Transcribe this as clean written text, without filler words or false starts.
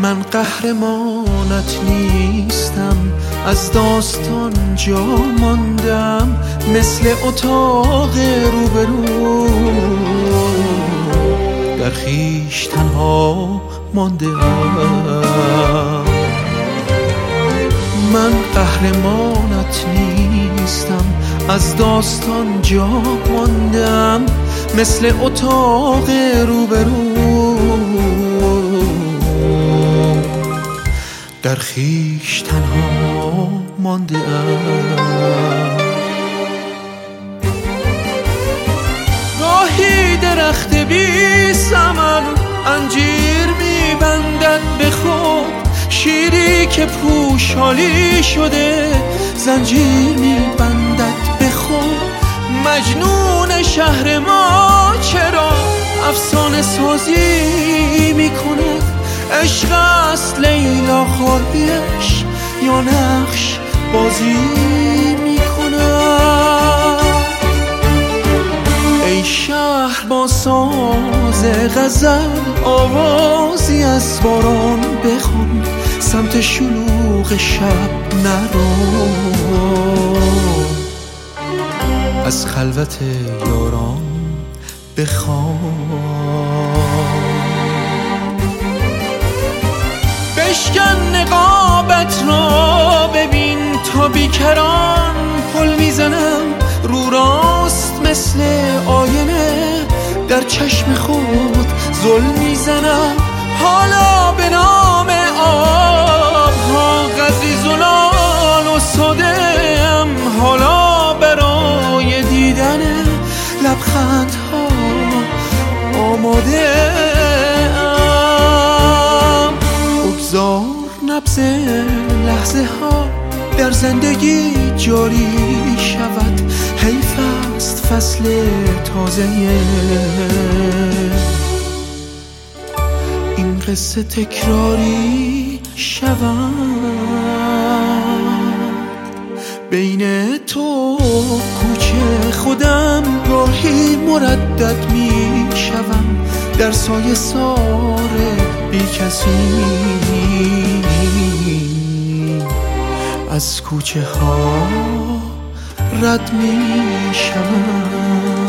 من قهرمانت نیستم، از داستان جا ماندم، مثل اتاق روبرو در خویش تنها مانده ام. من قهرمانت نیستم، از داستان جا ماندم، مثل اتاق روبرو در خویش تنها مانده ام. گاهی درخت بی ثمر انجیر میبندد به خود، شیری که پوشالی شده زنجیر میبندد به خود. مجنون شهر ما چرا افسانه سازی میکند؟ عشق است لیلا خواهیش یا نقش بازی میکند؟ ای شهر با ساز غزل آوازی از باران بخوان، سمت شلوغ شب نرو، از خلوت یاران بخوان. بشکن نقابت را ببین تا بیکران پل میزنم، رو راست مثل آینه در چشم خود ظلم میزنم. حالا به نام آبها قدری زلال و ساده‌ام، حالا برای دیدن لبخندها آماده ام. بگذار نبض لحظه ها در زندگی جاری شود، حیف است فصل تازه این قصه تکراری شود. بین تو کوچه خودم گاهی مردد می شوم، در سایه سار بی کسی از کوچه ها رد می شوم.